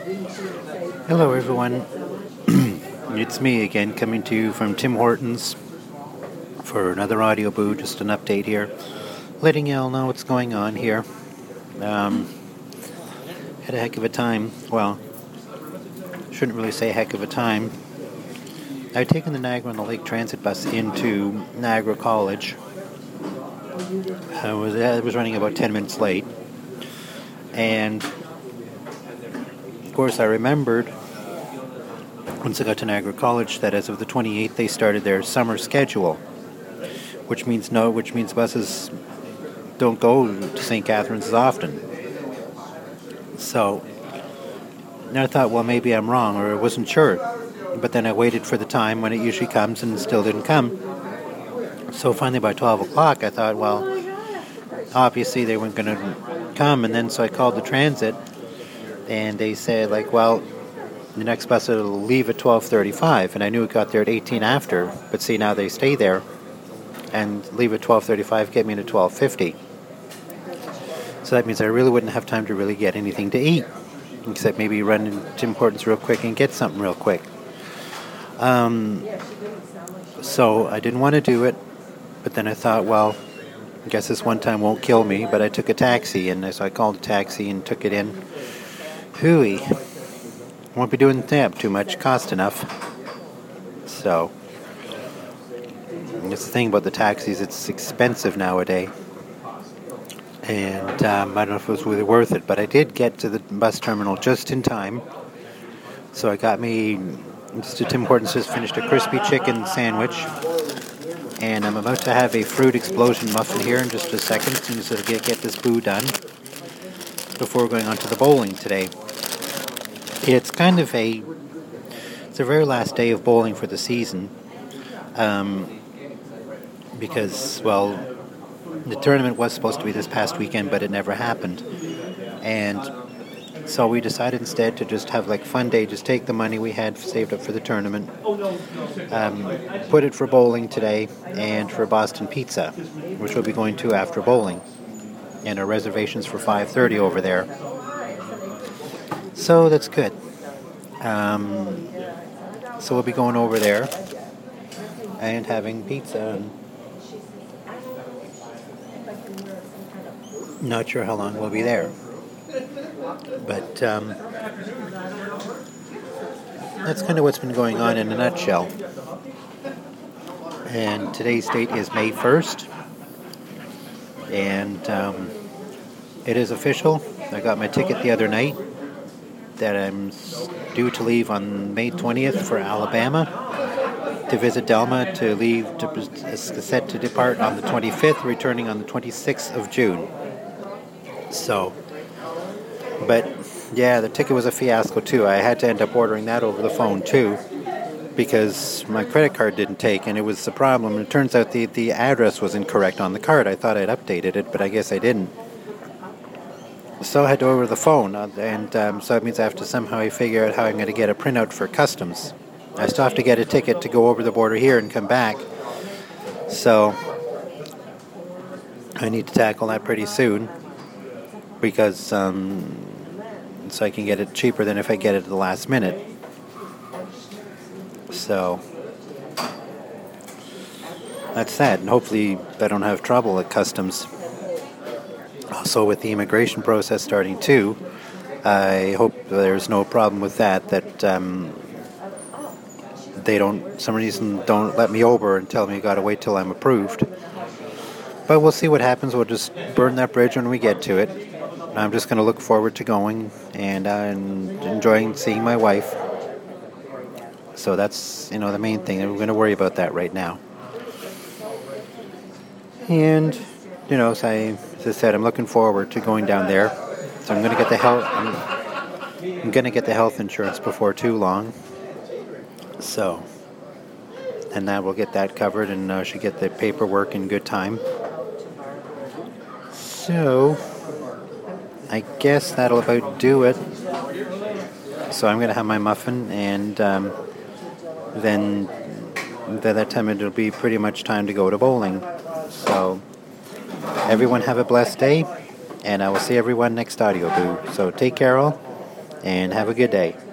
Hello, everyone. It's me again, coming to you from Tim Hortons for another audio boo. Just an update here, letting y'all know what's going on here. Had a heck of a time. Well, shouldn't really say heck of a time. I'd taken the Niagara-on-the-Lake transit bus into Niagara College. I was running about 10 minutes late, and of course I remembered once I got to Niagara College that as of the 28th they started their summer schedule, which means buses don't go to St. Catharines as often. So I thought, well, maybe I'm wrong, or I wasn't sure. But then I waited for the time when it usually comes, and it still didn't come. So finally by 12 o'clock I thought, well, obviously they weren't going to come. And then so I called the transit, and they said, like, well, the next bus will leave at 12:35, and I knew it got there at 18 after. But see, now they stay there and leave at 12:35, get me in at 12:50. So that means I really wouldn't have time to really get anything to eat, except maybe run into Tim Hortons real quick and get something real quick. So I didn't want to do it, but then I thought, well, I guess this one time won't kill me. But I took a taxi, and so I called a taxi and took it in. Hooey. Won't be doing that too much, cost enough. So, that's the thing about the taxis, it's expensive nowadays. And I don't know if it was really worth it, but I did get to the bus terminal just in time. So I got me, just Tim Hortons just finished a crispy chicken sandwich. And I'm about to have a fruit explosion muffin here in just a second, as soon as I get this boo done, before going on to the bowling today. It's kind of it's the very last day of bowling for the season, because, well, the tournament was supposed to be this past weekend, but it never happened. And so we decided instead to just have like a fun day, just take the money we had saved up for the tournament, put it for bowling today and for Boston Pizza, which we'll be going to after bowling. And our reservations for 5:30 over there. So that's good. So we'll be going over there and having pizza. Not sure how long we'll be there. But that's kind of what's been going on in a nutshell. And today's date is May 1st. And it is official. I got my ticket the other night that I'm due to leave on May 20th for Alabama to visit Delma, set to depart on the 25th, returning on the 26th of June. So, but yeah, the ticket was a fiasco too. I had to end up ordering that over the phone too, because my credit card didn't take, and it was the problem. It turns out the address was incorrect on the card. I thought I'd updated it, but I guess I didn't. So I had to order the phone, and so that means I have to somehow figure out how I'm going to get a printout for customs. I still have to get a ticket to go over the border here and come back. So I need to tackle that pretty soon, because so I can get it cheaper than if I get it at the last minute. So that's that, and hopefully I don't have trouble at customs. Also, with the immigration process starting too, I hope there's no problem with that they some reason don't let me over and tell me you got to wait till I'm approved. But we'll see what happens. We'll just burn that bridge when we get to it. I'm just going to look forward to going and enjoying seeing my wife. So that's, the main thing. We're going to worry about that right now. And, as I said, I'm looking forward to going down there. So I'm going to get the health insurance before too long. So, and that will get that covered, and should get the paperwork in good time. So, I guess that'll about do it. So I'm going to have my muffin, and then by that time it'll be pretty much time to go to bowling. So everyone have a blessed day, and I will see everyone next audio boo. So take care all, and have a good day.